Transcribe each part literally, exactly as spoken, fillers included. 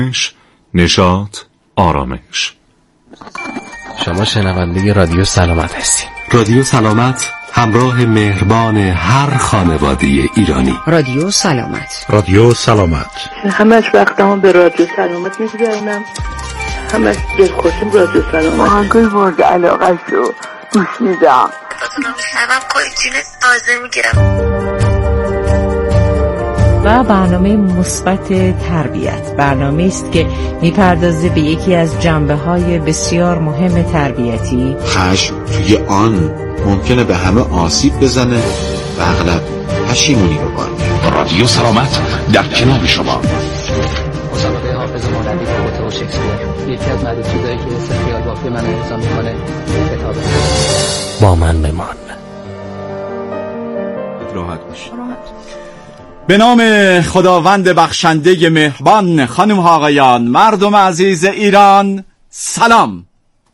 نشاط، آرامش. شما شنونده رادیو سلامت هستید. رادیو سلامت، همراه مهربان هر خانواده ایرانی. رادیو سلامت. رادیو سلامت. همش وقتمو به رادیو سلامت میگذرونم. همش دلخوشم رادیو سلامت. آهنگای مورد علاقه شو گوش میدم. همم کلیجین تازه میگیرم. و برنامه مثبت تربیت، برنامه است که میپردازه به یکی از جنبه‌های بسیار مهم تربیتی. خشم توی آن ممکنه به همه آسیب بزنه و اغلب پشیمونی رو بار میاره. رادیو سلامت در کنار شما. مسابقه حافظ مولوی و شکسپیر یکی از معدود چیزایی که سخیال بافی من الزام میکنه کتابه. با من بمان. راحت باش. به نام خداوند بخشنده مهربان، خانم ها آقایان، مردم عزیز ایران، سلام.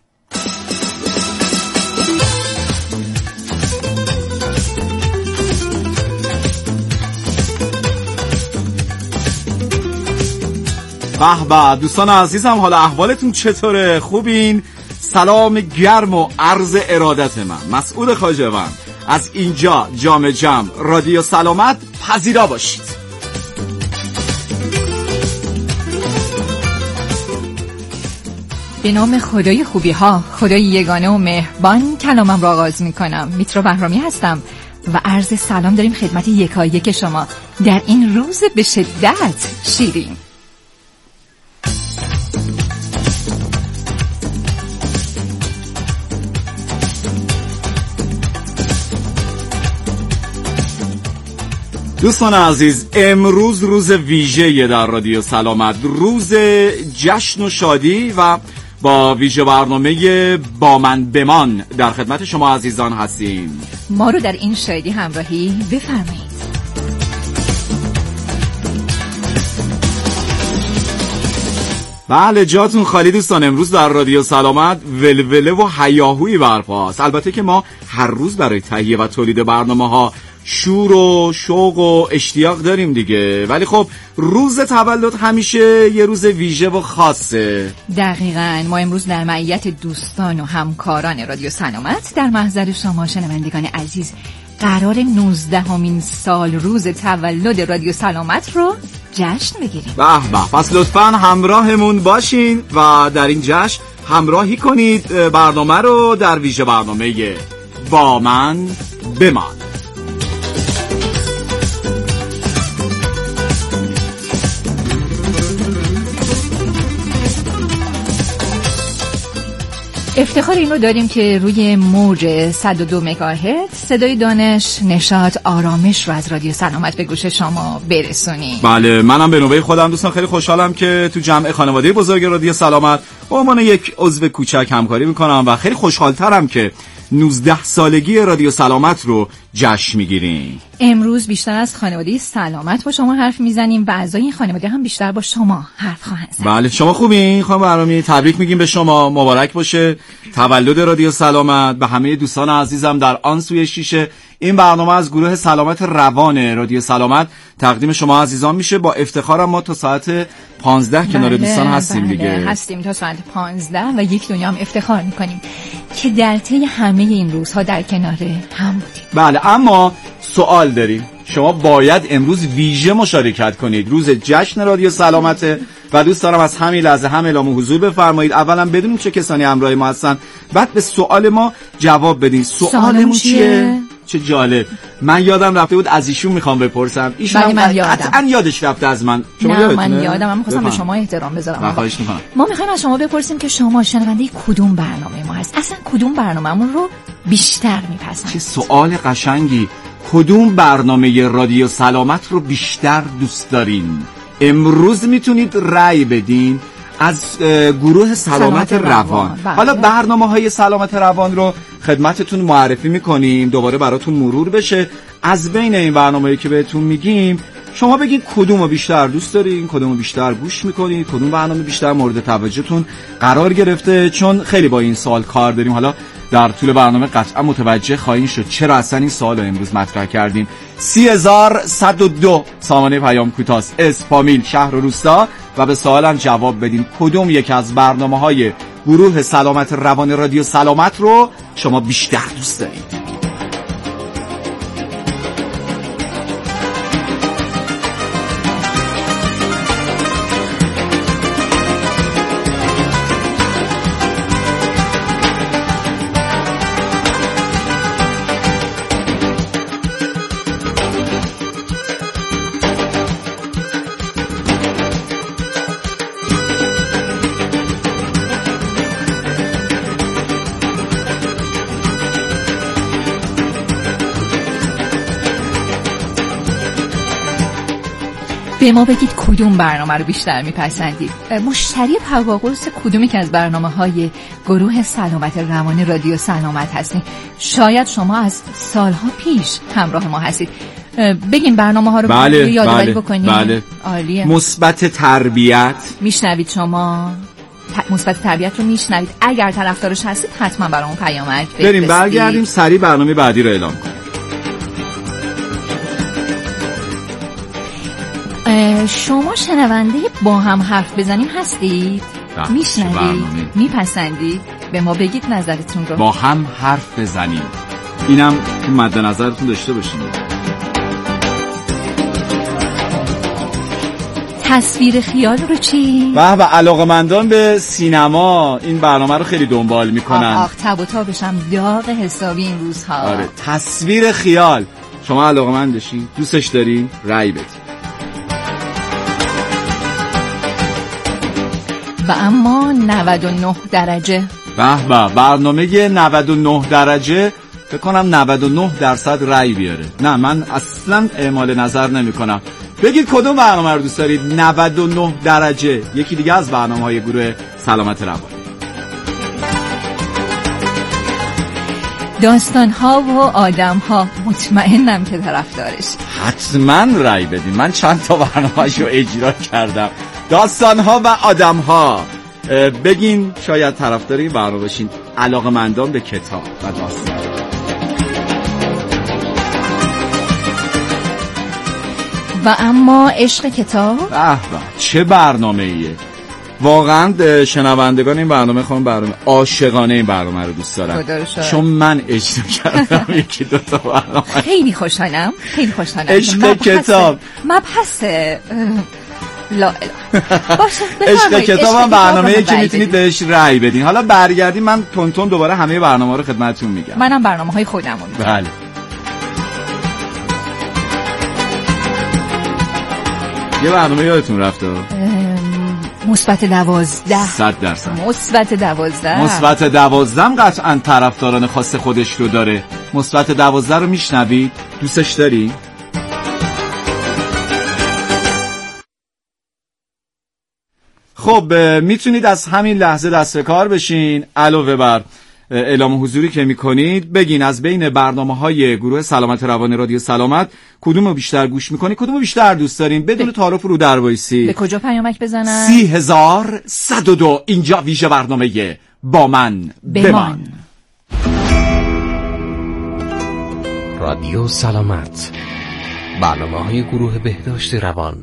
به به دوستان عزیزم، حالا احوالتون چطوره؟ خوبین؟ سلام گرم و عرض ارادت من مسعود خواجه‌وند از اینجا جام جم رادیو سلامت پذیرا باشید. به نام خدای خوبی ها، خدای یگانه و مهربان کلامم را آغاز می کنم. میترا بهرامی هستم و عرض سلام داریم خدمت یکایک شما در این روز به شدت شیرین. دوستان عزیز، امروز روز ویژه‌ای در رادیو سلامت، روز جشن و شادی و با ویژه برنامه با من بمان در خدمت شما عزیزان هستیم. ما رو در این شادی همراهی بفرمایید. بله جاتون خالی دوستان. امروز در رادیو سلامت ولوله و هیاهویی برپاست. البته که ما هر روز برای تهیه و تولید برنامه ها شور و شوق و اشتیاق داریم دیگه، ولی خب روز تولد همیشه یه روز ویژه و خاصه. دقیقاً. ما امروز در معیت دوستان و همکاران رادیو سلامت در محضر شما شنوندگان عزیز قرار نوزدهمین سال روز تولد رادیو سلامت رو جشن بگیریم. به به، پس لطفاً همراهمون باشین و در این جشن همراهی کنید برنامه رو در ویژه برنامه با من بمان. افتخار این رو داریم که روی موج صد و دو مگاهرتز صدای دانش، نشاط، آرامش رو از رادیو سلامت به گوش شما برسونیم. بله، منم به نوبه خودم دوستان خیلی خوشحالم که تو جمع خانواده بزرگ رادیو سلامت به عنوان یک عضو کوچک همکاری میکنم و خیلی خوشحالترم که نوزده سالگی رادیو سلامت رو جشن میگیریم. امروز بیشتر از خانواده سلامت با شما حرف میزنیم و اعضای این خانواده هم بیشتر با شما حرف خواهند زد. بله، شما خوبین؟ خانم بهرامی، تبریک میگیم به شما. مبارک باشه تولد رادیو سلامت. به همه دوستان عزیزم در آن سوی شیشه، این برنامه از گروه سلامت روان رادیو سلامت تقدیم شما عزیزان میشه. با افتخارم ما تا ساعت پانزده کنار بله، دوستان هستیم بله، دیگه. هستیم تا ساعت پانزده و یک دنیا هم افتخار میکنیم که در طی همه این روزها در کنار هم بودیم. بله، اما سوال داریم. شما باید امروز ویژه مشارکت کنید. روز جشن رادیو سلامته و دوست دارم از همین لحظه هم اعلام حضور بفرمایید. اولا بدونیم چه کسانی همراه ما هستن، بعد به سوال ما جواب بدین. سوالمون چیه؟ چه جالب، من یادم رفته بود از ایشون میخوام بپرسم. ایشون بله، من یادم. قطعا یادش رفته از من. نه من یادم، من می‌خواستم به شما احترام بذارم. خواهش می‌کنم. ما می‌خوایم از شما بپرسیم که شما شنونده کدوم برنامه ما هست، اصلا کدوم برنامه‌مون رو بیشتر میپسندید. چه سوال قشنگی. کدوم برنامه رادیو سلامت رو بیشتر دوست دارین؟ امروز میتونید رأی بدین از گروه سلامت, سلامت روان. روان. حالا برنامه‌های سلامت روان رو خدمتتون معرفی میکنیم، دوباره براتون مرور بشه. از بین این برنامه‌ای که بهتون میگیم شما بگید کدوم رو بیشتر دوست دارین، کدوم رو بیشتر گوش میکنید، کدوم برنامه بیشتر مورد توجهتون قرار گرفته. چون خیلی با این سوال کار داریم. حالا در طول برنامه قطعا متوجه خواهید شد چرا اصلا این سوال رو امروز مطرح کردیم. سی هزار صد و دو سامانه پیام کوتاست، اسم، فامیل، شهر و روستا و به سوالم جواب بدین کدوم یک از برنامه‌های گروه سلامت روان رادیو سلامت رو شما بیشتر دوست دارید. به ما بگید کدوم برنامه رو بیشتر میپسندید. مشتری پاواقرص کدومی که از برنامه‌های گروه سلامت روان رادیو سلامت هستین؟ شاید شما از سالها پیش همراه ما هستید. بگین برنامه ها رو بله، یادآوری بله، بکنید. بله. عالیه. مثبت تربیت میشنوید شما؟ مثبت تربیت رو میشنوید؟ اگر طرفدارش هستید حتما برامون پیامک بفرستید. بریم برگردیم سریع برنامه بعدی رو اعلام کنیم. شما شنونده با هم حرف بزنیم هستید؟ میشنوید؟ میپسندید؟ به ما بگید نظرتون رو. با هم حرف بزنیم اینم تو مد نظرتون داشته باشید. تصویر خیال رو چی؟ به به علاقه‌مندان به سینما این برنامه رو خیلی دنبال میکنن. آخ آخ تب و تابشم داغ حسابی این روزها. آره تصویر خیال. شما علاقه‌مندشین؟ دوستش دارین؟ رأی بدید. و اما نود و نه درجه. به به برنامه نود و نه درجه فکر کنم نود و نه درصد رأی بیاره. نه من اصلا اعمال نظر نمی کنم. بگید کدوم برنامه رو دوست دارید؟ نود و نه درجه یکی دیگه از برنامه‌های گروه سلامت روان. داستان‌ها و آدم‌ها مطمئنم که طرفدارش. حتما رأی بدین. من چند تا برنامه‌شو اجرا کردم. داستان‌ها و آدم‌ها. بگین شاید طرفدار این برنامه باشین. علاقه‌مندان به کتاب و داستان. و اما عشق کتاب. به به چه برنامه‌ایه. واقعا شنوندگان این برنامه خواهم برنامه عاشقانه این برنامه رو دوست دارم. چون من عشق کردم یکی دو تا برنامه. خیلی خوشحالم خیلی خوشحالم. عشق کتاب مبحث لا باشه. عشق کتاب هم برنامه‌ای که میتونید بهش رأی بدین. حالا برگردیم من تونتون دوباره همه برنامه رو خدمتتون میگم. منم برنامه‌های خودم رو میگم. بله. یه برنامه یادتون رفته؟ مثبت دوازده. صد درصد. مثبت دوازده. مثبت دوازده هم قطعا طرفداران خاص خودش رو داره. مثبت دوازده رو میشنوید؟ دوستش داری؟ خب میتونید از همین لحظه دست کار بشین. علاوه بر اعلام حضوری که میکنید بگین از بین برنامه‌های گروه سلامت روان رادیو سلامت کدومو بیشتر گوش میکنید، کدومو بیشتر دوست دارین، بدون تعارف رو در وایسی. به کجا پیامک بزنن؟ سی هزار صد و دو. اینجا ویژه برنامه با من بمان. رادیو سلامت، برنامه‌های گروه بهداشت روان.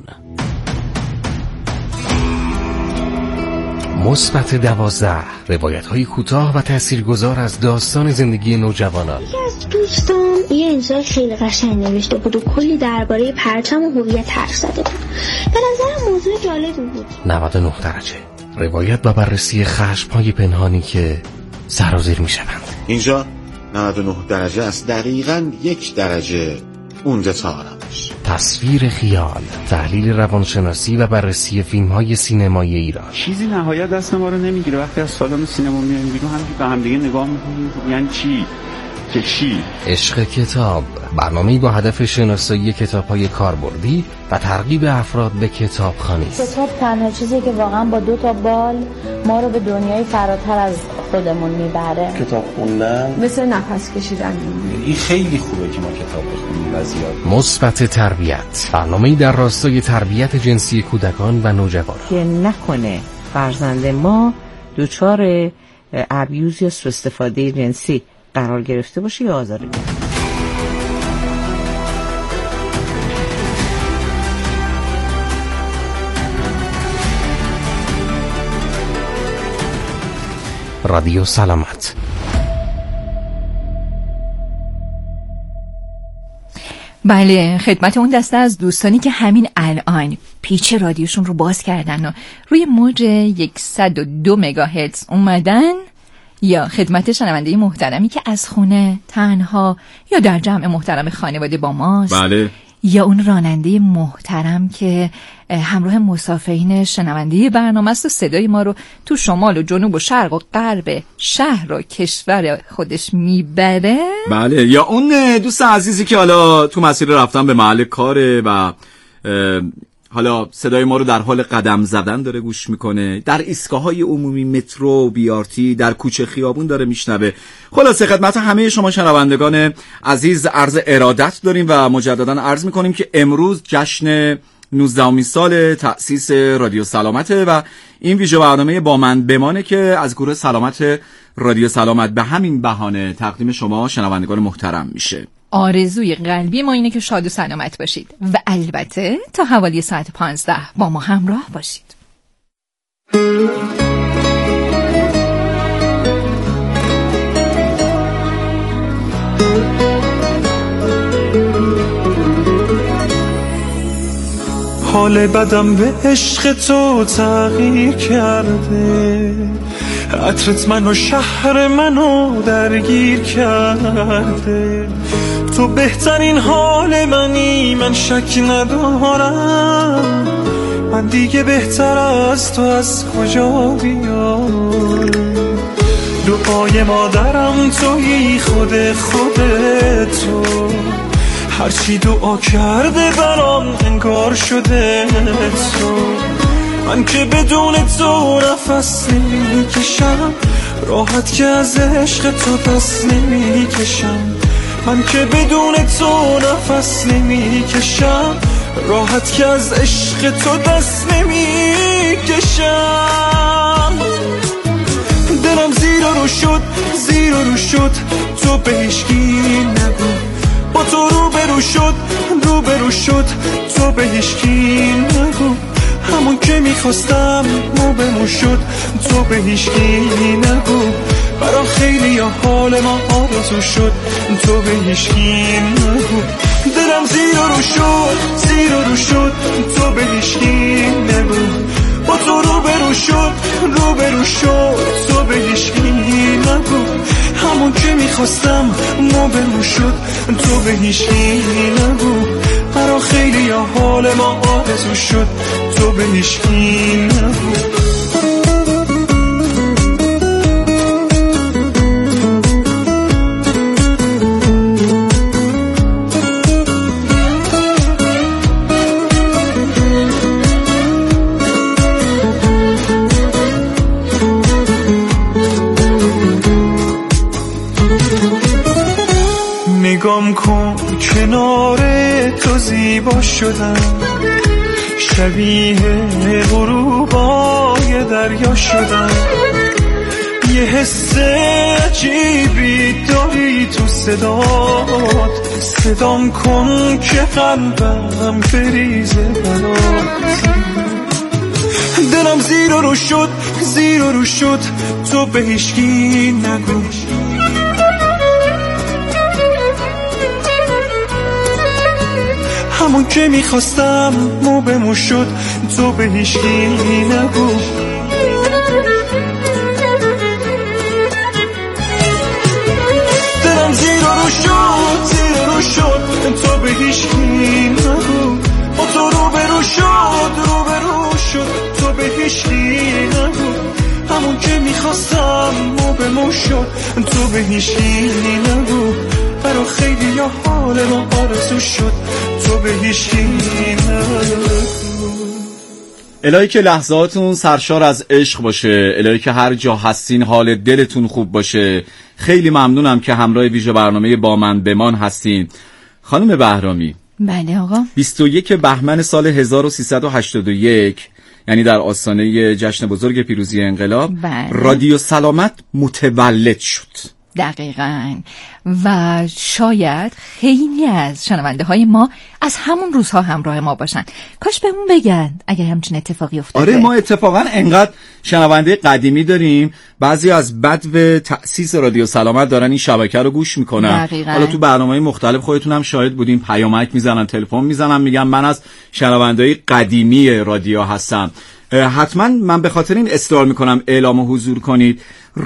مثبت دوازده، روایت‌های کوتاه و تاثیرگذار از داستان زندگی نوجوانان. یکی از دوستان یه انزال خیلی قشنگ نوشته بود و کلی درباره پرچم و هویت حرف زده بود. به نظرم موضوع جالبی بود. نود و نه درجه، روایت و بررسی خشم‌های پنهانی که سرازیر می‌شوند. اینجا نود و نه درجه است، دقیقاً یک درجه اونجا تا آرامش. تصویر خیال، تحلیل روانشناسی و بررسی فیلم‌های سینمایی ایران. چیزی نهایت دست ما رو نمیگیره وقتی از سالن سینما میایم بیرون، هم به هم دیگه نگاه میکنیم یعنی چی که چی. عشق کتاب، برنامه‌ای با هدف شناسایی کتاب‌های کاربردی و ترغیب افراد به کتابخوانی. کتاب تنها چیزی که واقعا با دو تا بال ما رو به دنیای فراتر از خودمون میبره. کتاب خوندن مثل نفس کشیدن. این خیلی خوبه که ما کتاب بخونیم و زیاد. مثبت تربیت، برنامه‌ای در راستای تربیت جنسی کودکان و نوجوانان. که نکنه فرزند ما دچار ابیوز یا سوء استفاده جنسی قرار گرفته باشه یا آزار دیگر. رادیو سلامت. بله، خدمت اون دسته از دوستانی که همین الان پیچ رادیوشون رو باز کردن و روی موج صد و دو مگاهرتز اومدن، یا خدمت شنونده محترمی که از خونه تنها یا در جمع محترم خانواده با ماست. بله. یا اون راننده محترم که همراه مسافرین شنونده برنامه است و صدای ما رو تو شمال و جنوب و شرق و غرب شهر و کشور خودش میبره. بله. یا اون دوست عزیزی که حالا تو مسیر رفتن به محل کاره و حالا صدای ما رو در حال قدم زدن داره گوش میکنه، در ایستگاه‌های عمومی، مترو، بیارتی، در کوچه خیابون داره میشنوه. خلاصه خدمت همه شما شنوندگان عزیز عرض ارادت داریم و مجددا عرض میکنیم که امروز جشن نوزدهمین سال تأسیس رادیو سلامته و این ویژه برنامه با من بمانه که از گروه سلامت رادیو سلامت به همین بهانه تقدیم شما شنوندگان محترم میشه. آرزوی قلبی ما اینه که شاد و سلامت باشید و البته تا حوالی ساعت پانزده با ما همراه باشید. حال بدم به عشق تو تغییر کرده، عطرت منو شهر منو درگیر کرده. تو بهترین حال منی، من شک ندارم. من دیگه بهتر از تو از کجا بیارم؟ دعای مادرم تویی، خود خودتو. هرچی دعا کرده برام انگار شده تو. من که بدون تو نفس نمیکشم، راحت که از عشق تو دست نمیکشم. من که بدون تو نفس نمیکشم، راحت که از عشق تو دست نمیکشم. دلم زیر رو شد، زیر رو شد، تو به هیچکی نگو. با تو رو برو شد، رو برو شد، تو به هیچکی نگو. همون که میخواستم مو بمو شد، تو به هیچکی نگو. برام خیلی یا حال ما آرزو شد، تو به هیچکی نگو. دلم زیر رو شد، زیر رو شد، تو به هیچکی نگو. با تو رو برو شد، رو برو شد، تو به هیچکی نگو. همون که میخواستم مو بمو شد، تو به هیچکی نگو. برام خیلی یا حال ما آرزو شد، تو به هیچکی نگو. نگام کن کنار تو زیبا شدم، شبیه غروبای دریا شدم. یه حس عجیبی داری تو صدات، صدام کن که قلبم بریزه برات. دلم زیر رو شد، زیر رو شد، تو به هیچکی نگو. همون که میخواستم مو بمو شد، تو به هیچکی نگو. دلم زیر رو شد، زیر رو شد، تو به هیچکی نگو. با تو رو برو شد، رو برو شد، تو به هیچکی نگو. همون که میخواستم مو بمو شد، تو به هیچکی نگو. برا خیلی یا حال ما آرزو شد، تو به هیچکی نگو. الهی که لحظاتون سرشار از عشق باشه، الهی که هر جا هستین حال دلتون خوب باشه. خیلی ممنونم که همراه ویژه برنامه با من بمان هستین. خانم بهرامی. بله آقا. بیست و یک بهمن سال هزار و سیصد و هشتاد و یک، یعنی در آستانه جشن بزرگ پیروزی انقلاب، بله. رادیو سلامت متولد شد. دقیقاً. و شاید خیلی از شنونده های ما از همون روزها همراه ما باشن. کاش بهمون بگن اگر همچین اتفاقی افتاده. آره، ما اتفاقا انقدر شنونده قدیمی داریم، بعضی از بدو تأسیس رادیو سلامت دارن این شبکه رو گوش میکنن. دقیقاً. حالا تو برنامه‌های مختلف خودتون هم شاهد بودین، پیامک میزنن، تلفن میزنن، میگن من از شنونده‌های قدیمی رادیو هستم. حتما من به خاطر این اصرار میکنم اعلام حضور کنید.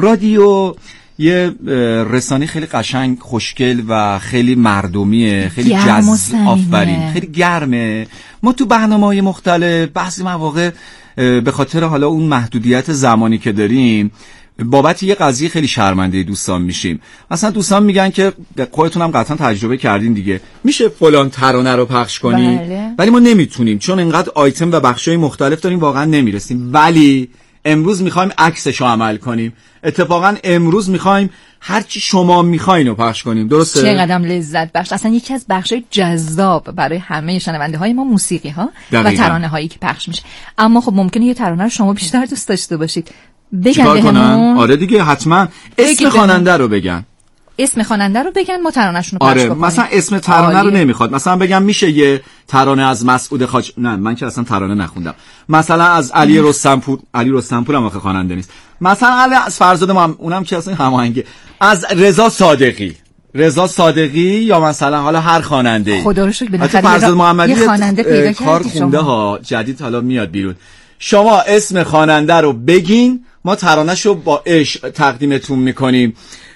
رادیو یه رسانه خیلی قشنگ، خوشگل و خیلی مردمیه، خیلی جذاب، آفرین، خیلی گرمه. ما تو برنامه‌های مختلف بعضی مواقع به خاطر حالا اون محدودیت زمانی که داریم بابت یه قضیه خیلی شرمنده دوستان میشیم. مثلا دوستان میگن که خودتون هم قطعا تجربه کردین دیگه، میشه فلان ترانه رو پخش کنی؟ بله. ولی ما نمیتونیم چون اینقدر آیتم و بخشای مختلف داریم، واقعا نمیرسیم. ولی امروز میخوایم عکسشو عمل کنیم. اتفاقا امروز میخوایم هرچی شما میخواین رو پخش کنیم. درسته؟ چه قدم لذت بخش. اصلا یکی از بخشای جذاب برای همه شنونده های ما موسیقی ها و ترانه هایی که پخش میشه. اما خب ممکنه یه ترانه رو شما بیشتر دوست داشته باشید. چیکار کنن؟ آره دیگه، حتما اسم خواننده رو بگن. اسم خواننده رو بگن، ما ترانه‌شون رو پخش آره، بکنیم. مثلا اسم ترانه رو نمیخواد. مثلا بگم میشه یه ترانه از مسعود خاج، نه من که اصلا ترانه نخوندم. مثلا از علی رستمپور، علی رستمپور هم آخه خواننده نیست. مثلا علی از فرزاد ما هم... اونم که اصلا هماهنگه. از رضا صادقی، رضا صادقی یا مثلا حالا هر خواننده. خدا رو شکر بالاخره فرزاد محمدی یه خواننده پیدا کار کردی خونده ها، جدید حالا میاد بیرون. شما اسم خواننده رو بگین، ما ترانه‌شو با عشق تقدیمتون میکنیم.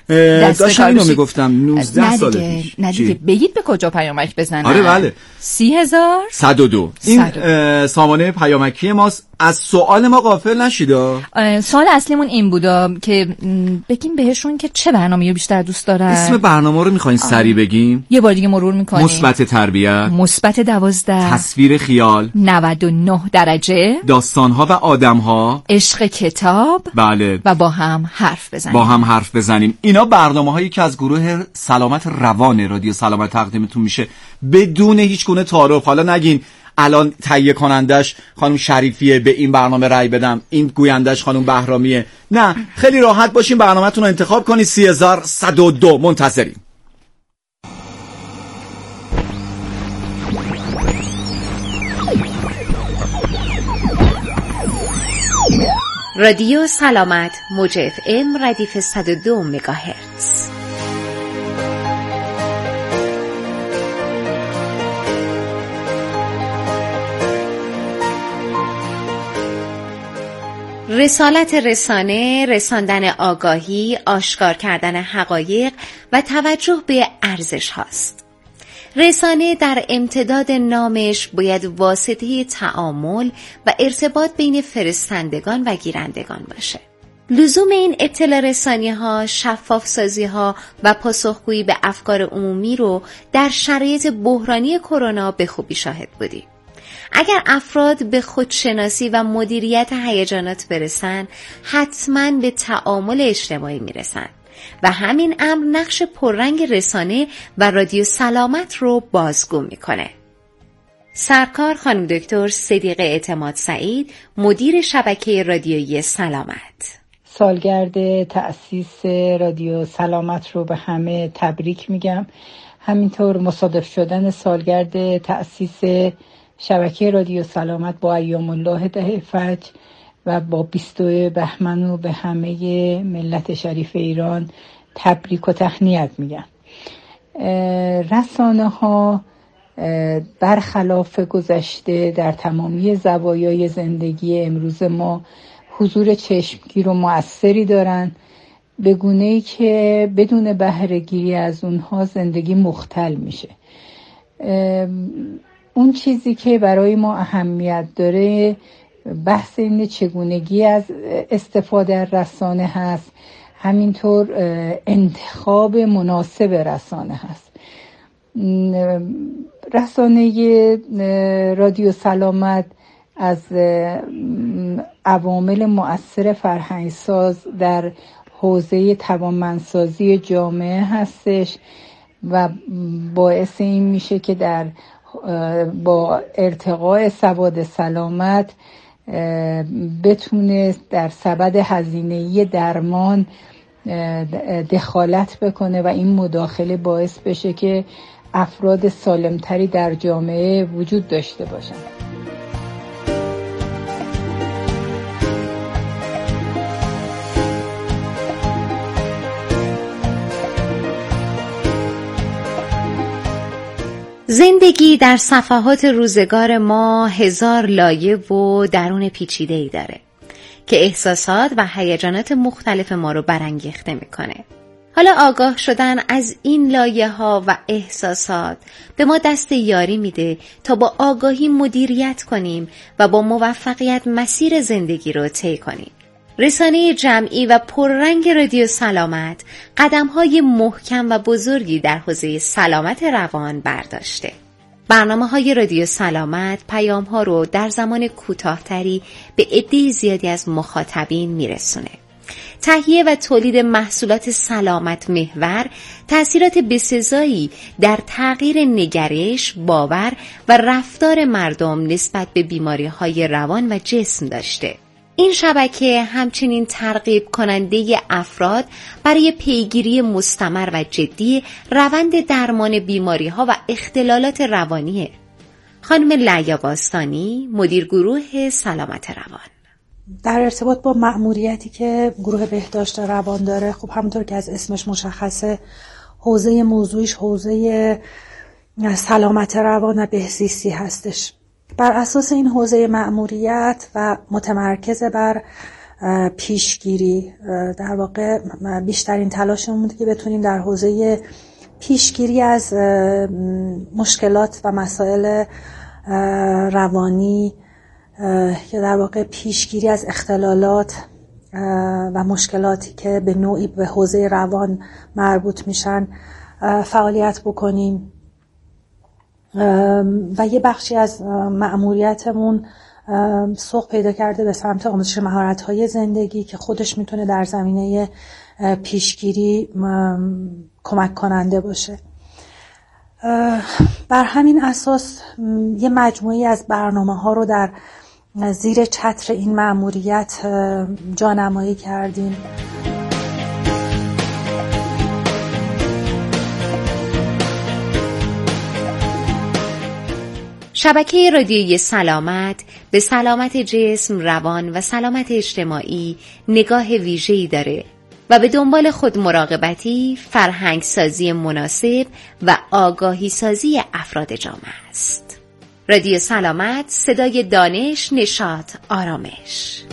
داشتم اینو میگفتم نوزده ساله پیش. نه دیگه بگید به کجا پیامک بزنن. آره بله، سی هزار صد و دو این سامانه پیامکی ماست. از سوال ما غافل نشیدا. سوال اصلیمون این بودا که بگیم بهشون که چه برنامه‌ای رو بیشتر دوست دارن. اسم برنامه رو میخواین سری بگیم؟ یه بار دیگه مرور میکنیم. مثبت تربیت، مثبت دوازده، تصویر خیال، نود و نه درجه، داستانها و آدمها، عشق کتاب، بله، و با هم حرف بزنیم. با هم حرف بزنیم. اینا برنامه‌هایی که از گروه سلامت روان رادیو سلامت تقدیمتون میشه بدون هیچ گونه تعارف. حالا نگین الان تهیه کنندش خانم شریفیه به این برنامه رای بدم، این گویندش خانم بهرامیه. نه، خیلی راحت باشین، برنامه‌تون رو انتخاب کنید. سی هزار صد و دو منتظریم. رادیو سلامت موج اف ام ردیف صد و دو مگاهرتز. رسالت رسانه، رساندن آگاهی، آشکار کردن حقایق و توجه به ارزش هاست. رسانه در امتداد نامش باید واسطه تعامل و ارتباط بین فرستندگان و گیرندگان باشه. لزوم این اطلاع رسانی ها، شفاف سازی ها و پاسخگویی به افکار عمومی رو در شرایط بحرانی کرونا به خوبی شاهد بودیم. اگر افراد به خودشناسی و مدیریت هیجانات برسن، حتماً به تعامل اجتماعی میرسن و همین امر نقش پررنگ رسانه و رادیو سلامت رو بازگو میکنه. سرکار خانم دکتر صدیقه اعتماد سعید، مدیر شبکه رادیویی سلامت. سالگرد تأسیس رادیو سلامت رو به همه تبریک میگم. همینطور مصادف شدن سالگرد تأسیس شبکه رادیو سلامت با ایام الله ده فجر و با بیستم بهمن و به همه ملت شریف ایران تبریک و تهنیت میگم. رسانه ها برخلاف گذشته در تمامی زوایای زندگی امروز ما حضور چشمگیر و مؤثری دارن، به گونه‌ای که بدون بهره گیری از اونها زندگی مختل میشه. اون چیزی که برای ما اهمیت داره بحث این چگونگی از استفاده از رسانه هست، همینطور انتخاب مناسب رسانه هست. رسانه رادیو سلامت از عوامل مؤثر فرهنگساز در حوزه توانمندسازی جامعه هستش و باعث این میشه که در با ارتقاء سواد سلامت بتونه در سبد هزینه‌ای درمان دخالت بکنه و این مداخله باعث بشه که افراد سالمتری در جامعه وجود داشته باشن. زندگی در صفحات روزگار ما هزار لایه و درون پیچیده‌ای داره که احساسات و هیجانات مختلف ما رو برانگیخته میکنه. حالا آگاه شدن از این لایه ها و احساسات به ما دست یاری میده تا با آگاهی مدیریت کنیم و با موفقیت مسیر زندگی رو طی کنیم. رسانه جمعی و پررنگ رادیو سلامت قدم‌های محکم و بزرگی در حوزه سلامت روان برداشته. برنامه‌های رادیو سلامت پیام‌ها رو در زمان کوتاه‌تری به عده زیادی از مخاطبین میرسونه. تهیه و تولید محصولات سلامت محور تأثیرات بسزایی در تغییر نگرش، باور و رفتار مردم نسبت به بیماری‌های روان و جسم داشته. این شبکه همچنین ترغیب کننده افراد برای پیگیری مستمر و جدی روند درمان بیماری‌ها و اختلالات روانیه. خانم لعیا باستانی، مدیر گروه سلامت روان. در ارتباط با مأموریتی که گروه بهداشت روان داره، خب همونطور که از اسمش مشخصه، حوزه موضوعیش حوزه سلامت روان و بهزیستی هستش. بر اساس این حوزه مأموریت و متمرکز بر پیشگیری، در واقع بیشترین تلاشمون بوده که بتونیم در حوزه پیشگیری از مشکلات و مسائل روانی یا در واقع پیشگیری از اختلالات و مشکلاتی که به نوعی به حوزه روان مربوط میشن فعالیت بکنیم. و یه بخشی از مأموریتمون سوق پیدا کرده به سمت آموزش مهارت‌های زندگی که خودش میتونه در زمینه پیشگیری کمک کننده باشه. بر همین اساس یه مجموعی از برنامه‌ها رو در زیر چتر این مأموریت جانمایی کردیم. شبکه رادیویی سلامت به سلامت جسم، روان و سلامت اجتماعی نگاه ویژه‌ای داره و به دنبال خود مراقبتی، فرهنگ سازی مناسب و آگاهی سازی افراد جامعه است. رادیو سلامت، صدای دانش، نشاط، آرامش.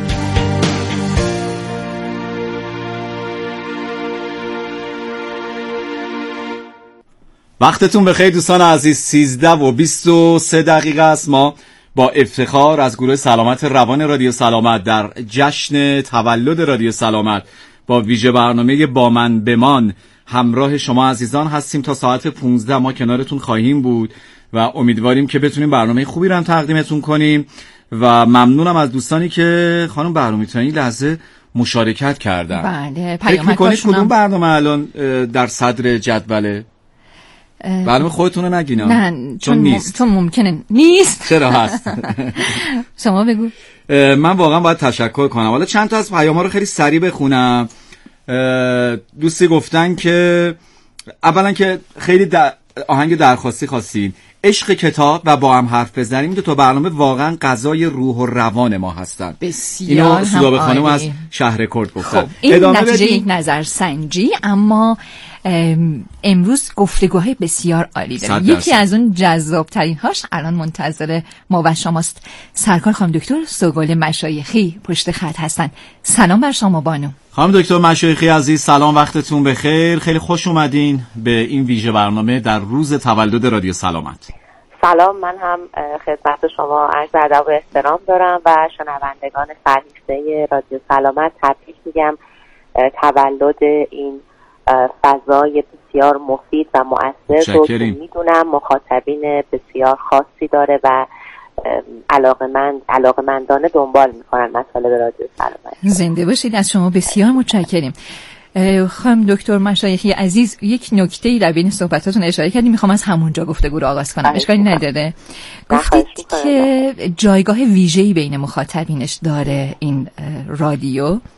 وقتتون بخیر دوستان عزیز. سیزده و بیست و سه دقیقه است. ما با افتخار از گروه سلامت روان رادیو سلامت در جشن تولد رادیو سلامت با ویژه برنامه با من بمان همراه شما عزیزان هستیم. تا ساعت پونزده ما کنارتون خواهیم بود و امیدواریم که بتونیم برنامه خوبی رو هم تقدیمتون کنیم و ممنونم از دوستانی که خانم بهرامی تا این لحظه مشارکت کردن. بله، فکر می‌کنید کدوم برنامه الان در صدر جدوله؟ برنامه خودتون رو نگین. نه چون, چون نیست. چون ممکنه نیست. چرا هست؟ شما بگو. من واقعا باید تشکر کنم. حالا چند تا از پیام‌ها رو خیلی سریع بخونم. دوستی گفتن که اولا که خیلی در آهنگ درخواستی خواستین، عشق کتاب و با هم حرف بزنیم. دو تا برنامه واقعا غذای روح و روان ما هستن. بسیار اینو سودابه خانم از شهر کرد گفتن. خب این نتیجه یک نظر سنجی، اما امروز گفتگوهای بسیار عالی داریم. یکی از اون جذابترین هاش الان منتظر ما و شماست. سرکار خانم دکتر سوگل مشایخی پشت خط هستن. سلام بر شما بانو. خانم دکتر مشایخی عزیز سلام، وقتتون بخیر. خیلی خوش اومدین به این ویژه برنامه در روز تولد رادیو سلامت. سلام، من هم خدمت شما عرض ادب و احترام دارم و شنوندگان فرهیخته رادیو سلامت تبریک میگم. تولد این فضای بسیار مفید و مؤثر رو که میدونم مخاطبین بسیار خاصی داره و علاقمند علاقمندانه دنبال میکنن مطالب رادیو سلامت. زنده باشید، از شما بسیار متشکریم. خانم دکتر مشایخی عزیز، یک نکته‌ای در بین صحبتاتون اشاره کردیم، میخوام از همونجا گفتگو رو آغاز کنم. اشکالی نداره. گفتید که جایگاه ویژه‌ای بین مخاطبینش داره این رادیو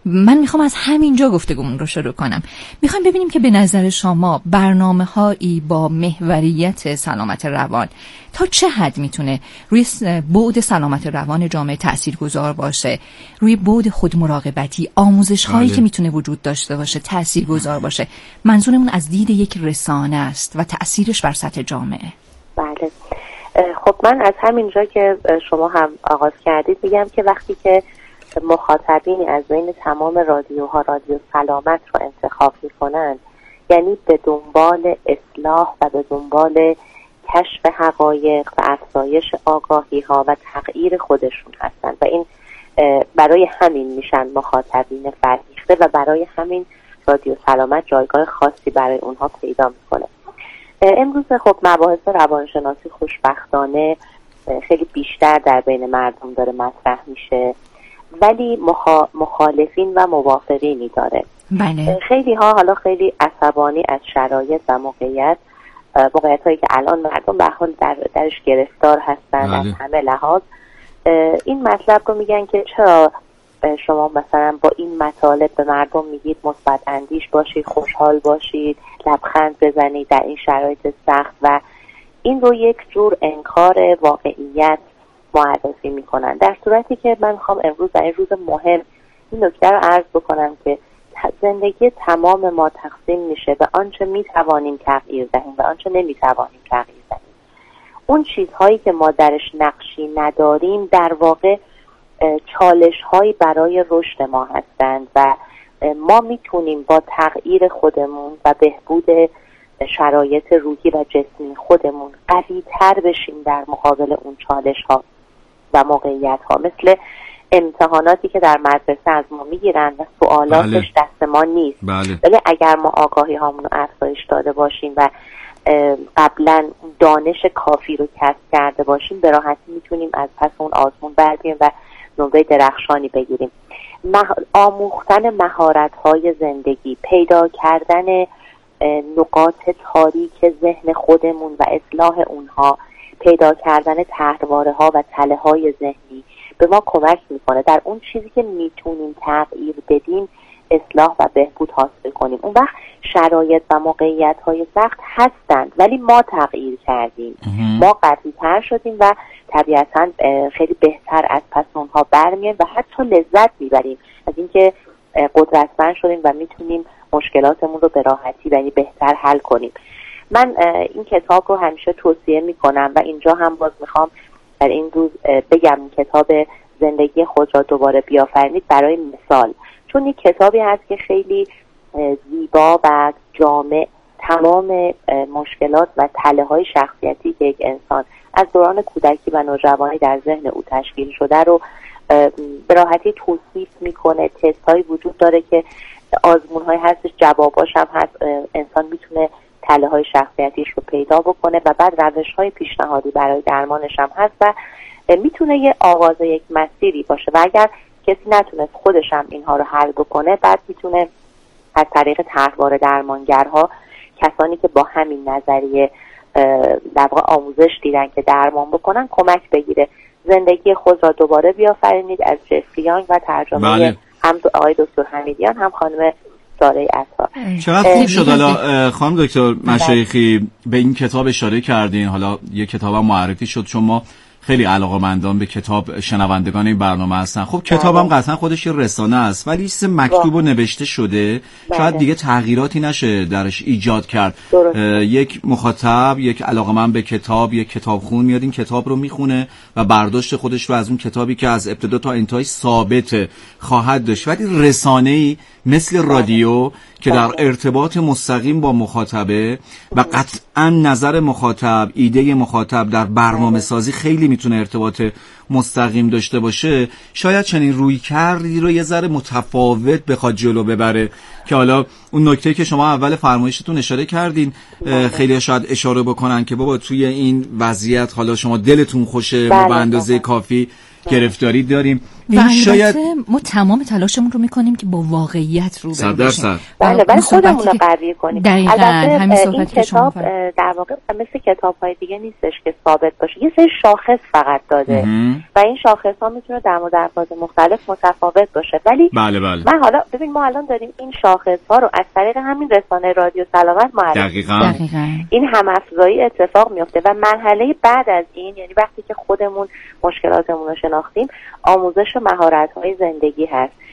من میخوام از همینجا گفتگومون رو شروع کنم. میخوایم ببینیم که به نظر شما برنامه‌هایی با محوریت سلامت روان تا چه حد میتونه روی بعد سلامت روان جامعه تاثیرگذار باشه، روی بعد خودمراقبتی، آموزش‌هایی که میتونه وجود داشته باشه تاثیرگذار باشه. منظورمون از دید یک رسانه است و تأثیرش بر سطح جامعه. بله. خب من از همینجا که شما هم آغاز کردید میگم که وقتی که مخاطبینی از بین تمام رادیوها رادیو سلامت رو انتخاب میکنن، یعنی به دنبال اصلاح و به دنبال کشف حقایق و افزایش آگاهی ها و تغییر خودشون هستن و این برای همین میشن مخاطبین فرهیخته و برای همین رادیو سلامت جایگاه خاصی برای اونها پیدا میکنه. امروز خب مباحث روانشناسی خوشبختانه خیلی بیشتر در بین مردم داره مطرح میشه، ولی مخا... مخالفین و موافقینی داره. بله. خیلی ها حالا خیلی عصبانی از شرایط و موقعیت موقعیت هایی که الان مردم به حال در درش گرفتار هستن. بله. از همه لحاظ این مطلب رو میگن که چرا شما مثلا با این مطالب به مردم میگید مثبت اندیش باشید، خوشحال باشید، لبخند بزنید در این شرایط سخت، و این رو یک جور انکار واقعیت معرفی میکنن، در صورتی که من میخوام امروز در این روز مهم این نکته رو عرض بکنم که زندگی تمام ما تقسیم میشه به آنچه میتوانیم تغییر دهیم و آنچه نمیتوانیم تغییر دهیم. اون چیزهایی که ما درش نقشی نداریم در واقع چالش هایی برای رشد ما هستند و ما میتونیم با تغییر خودمون و بهبود شرایط روحی و جسمی خودمون قوی تر بشیم در مقابل اون چالش ها و موقعیت ها، مثل امتحاناتی که در مدرسه از ما میگیرن و سوالاتش بله. دست ما نیست. بله. ولی اگر ما آگاهی هامون رو افزایش داده باشیم و قبلا دانش کافی رو کسب کرده باشیم، به راحتی میتونیم از پس اون آزمون بردیم و نمره درخشانی بگیریم. مح... آموختن مهارت‌های زندگی، پیدا کردن نقاط تاریک ذهن خودمون و اصلاح اونها، پیدا کردن طرحواره‌ها و تله‌های ذهنی به ما کمک میکنه در اون چیزی که میتونیم تغییر بدیم اصلاح و بهبود حاصل کنیم. اون وقت شرایط و موقعیت‌های سخت هستند ولی ما تغییر کردیم، ما قوی‌تر شدیم و طبیعتاً خیلی بهتر از پس اونها برمیایم و حتی لذت میبریم از اینکه قدرتمند شدیم و میتونیم مشکلاتمون رو به راحتی یعنی بهتر حل کنیم. من این کتاب رو همیشه توصیه میکنم و اینجا هم باز میخوام در این روز بگم کتاب زندگی خود را دوباره بیافرینید برای مثال، چون این کتابی هست که خیلی زیبا و جامع تمام مشکلات و تله‌های شخصیتی که یک انسان از دوران کودکی و نوجوانی در ذهن او تشکیل شده رو به راحتی توصیف میکنه. تست‌هایی وجود داره که آزمون‌های هستش، جواباش هم هست، انسان میتونه تله‌های شخصیتیش رو پیدا بکنه و بعد روش‌های پیشنهادی برای درمانش هم هست و میتونه یه آغاز یک مسیری باشه و اگر کسی نتونست خودش هم اینها رو حل بکنه بعد میتونه از طریق طرحواره درمانگرها، کسانی که با همین نظریه در واقع آموزش دیدن که درمان بکنن، کمک بگیره. زندگی خود را دوباره بیافرینید از جفری یانگ و ترجمه بله. هم آقای دکتر حمیدیان هم خانم ساره عطار. چقدر خوب شد حالا خانم دکتر مشایخی به این کتاب اشاره کردین، حالا یه کتابم معرفی شد چون ما خیلی علاقه‌مندان به کتاب شنوندگان این برنامه هستن. خب کتابم قطعا خودش یه رسانه است ولی چیز مکتوب و نوشته شده بله. شاید دیگه تغییراتی نشه درش ایجاد کرد. یک مخاطب، یک علاقه‌مند به کتاب، یک کتابخون میاد این کتاب رو میخونه و برداشت خودش رو از اون کتابی که از ابتدا تا انتهای ثابت خواهد داشت. ولی رسانه‌ای مثل رادیو که در ارتباط مستقیم با مخاطبه و قطعا نظر مخاطب، ایده مخاطب در برنامه سازی خیلی میتونه ارتباط مستقیم داشته باشه، شاید چنین روی کردی رو یه ذره متفاوت بخواد جلو ببره که حالا اون نکته که شما اول فرمایشتون اشاره کردین خیلی شاید اشاره بکنن که بابا توی این وضعیت حالا شما دلتون خوشه، ما به اندازه کافی گرفتاری داریم. این شاید ما تمام تلاشمون رو میکنیم که با واقعیت رو بشیم. بله ولی خودمون رو قوی کنیم. البته این کتاب در واقع مثل کتاب‌های دیگه نیستش که ثابت باشه. یه سری شاخص فقط داده و این شاخص‌ها میتونه در مورد افراد مختلف متفاوت باشه. ولی بله بله. من حالا ببین ما الان داریم این شاخص‌ها رو از طریق همین رسانه رادیو سلامت معرفی. دقیقاً. دقیقاً. این هم افزایی اتفاق میفته و مرحله بعد از این، یعنی وقتی که خودمون مشکلاتمون رو شناختیم، آموزش مهارت‌های زندگی هست